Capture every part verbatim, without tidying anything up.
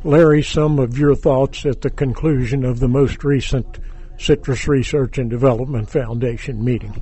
Larry, some of your thoughts at the conclusion of the most recent Citrus Research and Development Foundation meeting.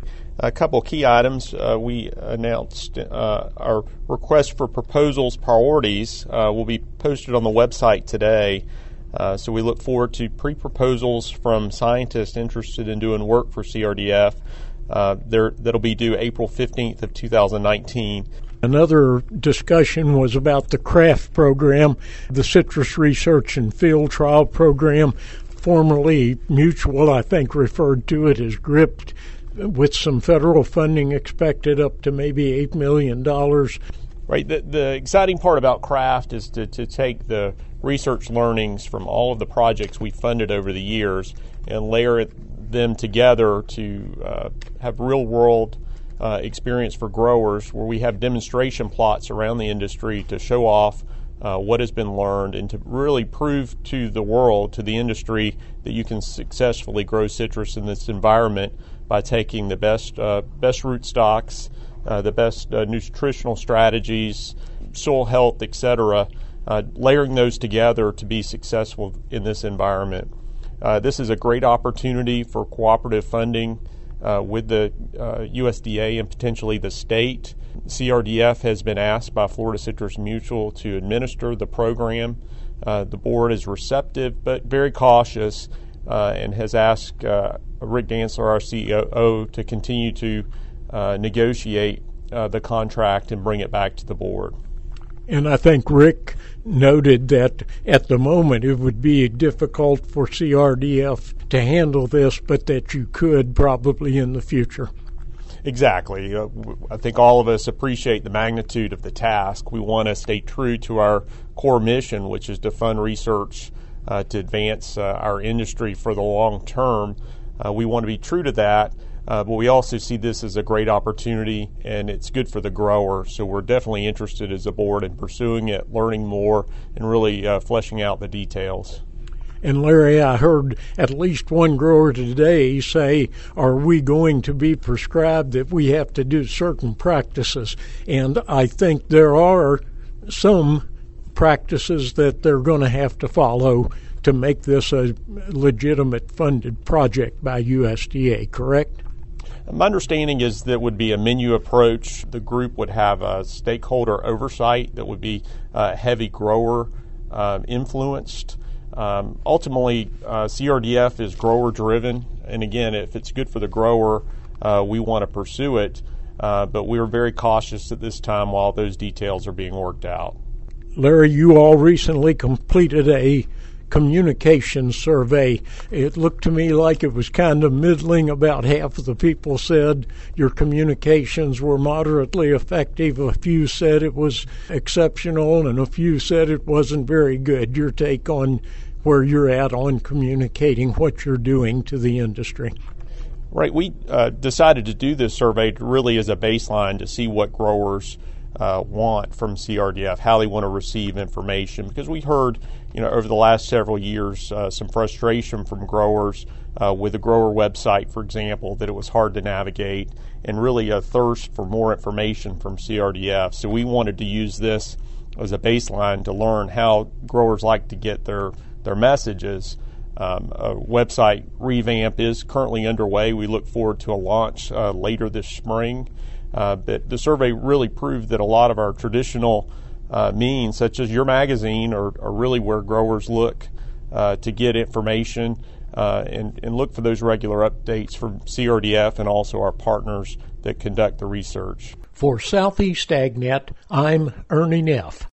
A couple key items. Uh, we announced uh, our request for proposals priorities uh, will be posted on the website today. Uh, so we look forward to pre-proposals from scientists interested in doing work for C R D F. Uh, there, that'll be due April fifteenth of two thousand nineteen. Another discussion was about the CRAFT program, the Citrus Research and Field Trial Program, formerly Mutual, I think referred to it as GRIPT, with some federal funding expected up to maybe eight million dollars. Right. The, the exciting part about CRAFT is to, to take the research learnings from all of the projects we funded over the years and layer them together to uh, have real-world uh, experience for growers, where we have demonstration plots around the industry to show off uh, what has been learned and to really prove to the world, to the industry, that you can successfully grow citrus in this environment by taking the best uh, best root stocks, uh, the best uh, nutritional strategies, soil health, et cetera, uh, layering those together to be successful in this environment. Uh, this is a great opportunity for cooperative funding uh, with the uh, U S D A and potentially the state. C R D F has been asked by Florida Citrus Mutual to administer the program. Uh, the board is receptive but very cautious uh, and has asked uh, Rick Dantzler, our C O O, to continue to uh, negotiate uh, the contract and bring it back to the board. And I think Rick noted that at the moment it would be difficult for C R D F to handle this, but that you could probably in the future. Exactly. Uh, I think all of us appreciate the magnitude of the task. We want to stay true to our core mission, which is to fund research uh, to advance uh, our industry for the long term. Uh, we want to be true to that, uh, but we also see this as a great opportunity, and it's good for the grower. So we're definitely interested as a board in pursuing it, learning more, and really uh, fleshing out the details. And Larry, I heard at least one grower today say, are we going to be prescribed that we have to do certain practices? And I think there are some practices that they're going to have to follow to make this a legitimate funded project by U S D A, correct? My understanding is that would be a menu approach. The group would have a stakeholder oversight that would be uh, heavy grower uh, influenced. Um, ultimately, uh, C R D F is grower driven, and again, if it's good for the grower, uh, we want to pursue it, uh, but we're very cautious at this time while those details are being worked out. Larry, you all recently completed a communication survey. It looked to me like it was kind of middling. About half of the people said your communications were moderately effective. A few said it was exceptional, and a few said it wasn't very good. Your take on where you're at on communicating what you're doing to the industry? Right. We uh, decided to do this survey really as a baseline to see what growers Uh, want from C R D F, how they want to receive information, because we heard, you know, over the last several years uh, some frustration from growers uh, with the grower website, for example, that it was hard to navigate, and really a thirst for more information from C R D F. So we wanted to use this as a baseline to learn how growers like to get their their messages. Um, a website revamp is currently underway. We look forward to a launch uh, later this spring. Uh, but the survey really proved that a lot of our traditional uh, means, such as your magazine, are, are really where growers look uh, to get information uh, and, and look for those regular updates from C R D F and also our partners that conduct the research. For Southeast AgNet, I'm Ernie Neff.